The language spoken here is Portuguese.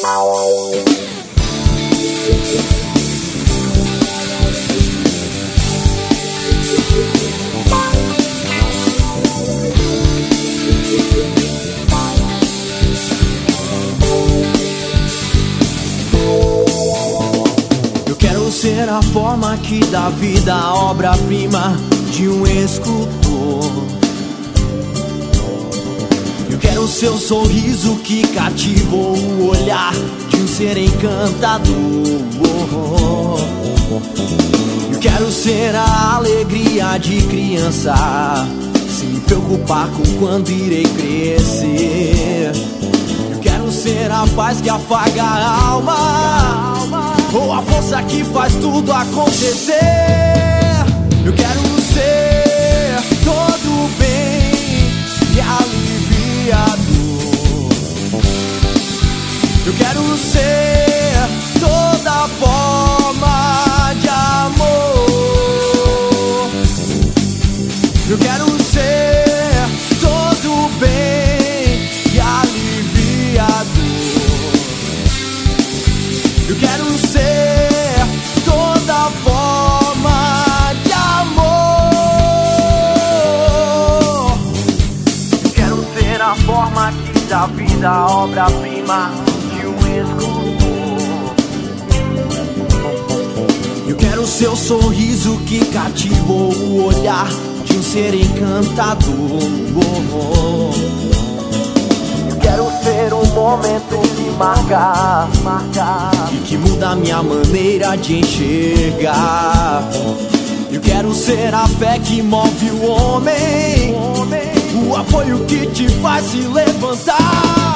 Eu quero ser a forma que dá vida à obra-prima de um escultor. Eu quero seu sorriso que cativou o olhar de um ser encantador. Eu quero ser a alegria de criança, sem me preocupar com quando irei crescer. Eu quero ser a paz que afaga a alma, ou a força que faz tudo acontecer. Eu quero ser todo bem e alivia a dor. Eu quero ser toda forma de amor. Eu quero ser todo bem e alivia a dor. Eu quero ser toda forma de amor. Eu quero ser a forma que dá vida à obra-prima de um escultor. Eu quero seu sorriso que cativou o olhar de um ser encantador. Eu quero ser um momento que marca e que muda a minha maneira de enxergar. Eu quero ser a fé que move o homem, o apoio que te faz se levantar.